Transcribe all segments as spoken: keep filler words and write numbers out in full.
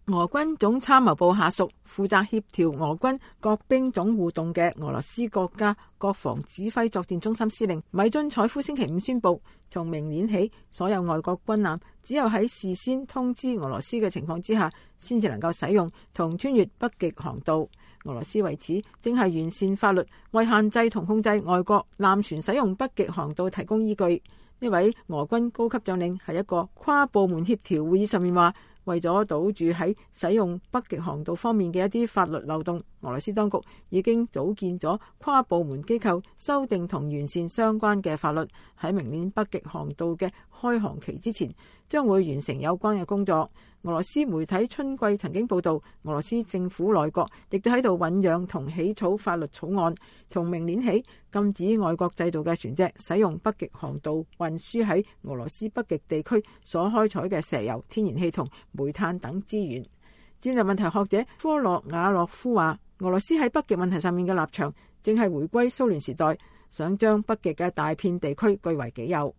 俄軍總參謀部下屬、負責協調俄軍各兵種互動嘅俄羅斯國家國防指揮作戰中心司令米津采夫星期五宣布，從明年起，所有外國軍艦只有喺事先通知俄羅斯嘅情況之下，先至能夠使用同穿越北極航道。俄羅斯為此正係完善法律，為限制同控制外國艦船使用北極航道提供依據。呢位俄軍高級將領喺一個跨部門協調會議上面話，為咗堵住喺使用北極航道方面嘅一啲法律漏洞，俄羅斯當局已經組建咗跨部門機構，修訂同完善相關嘅法律。喺明年北極航道嘅開航期之前，將會完成有關嘅工作。俄羅斯媒體春季曾經報道，俄羅斯政府內閣亦都喺度醞釀同起草法律草案，從明年起禁止外國製造嘅船隻使用北極航道運輸喺俄羅斯北極地區所開採嘅石油、天然氣同煤炭等資源。戰略問題學者科洛瓦洛夫話，俄羅斯喺北極問題上面嘅立場正係回歸蘇聯時代，想將北極嘅大片地區據為己有。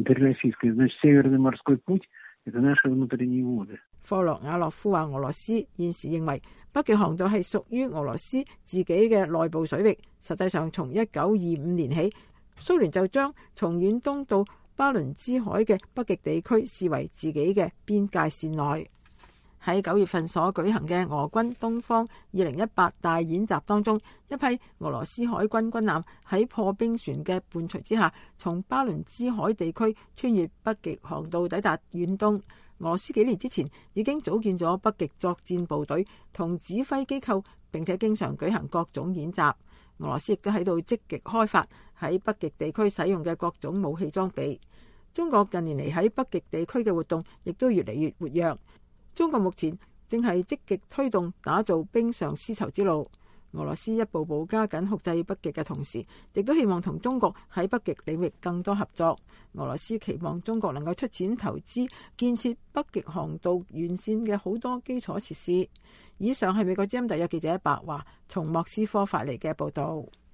科洛瓦洛夫話，俄羅斯現時認為北極航道係屬於俄羅斯自己嘅內部水域。實際上，從一九二五年起，蘇聯就將從遠東到巴倫支海嘅北極地區視為自己嘅邊界線內。喺九月份所舉行嘅俄軍東方二零一八大演習當中，一批俄羅斯海軍軍艦喺破冰船嘅伴隨之下，從巴倫支海地區穿越北極航道抵達遠東。俄羅斯幾年之前已經組建咗北極作戰部隊同指揮機構，並且經常舉行各種演習。俄羅斯亦都喺度積極開發喺北極地區使用嘅各種武器裝備。中國近年嚟喺北極地區嘅活動亦都越嚟越活躍。中國目前正係積極推動打造冰上絲綢之路。俄羅斯一步步加緊控制北極嘅同時，亦都希望同中國喺北極領域更多合作。俄羅斯期望中國能夠出錢投資建設北極航道完善嘅好多基礎設施。以上係美國之音特約記者白華從莫斯科發嚟嘅報道。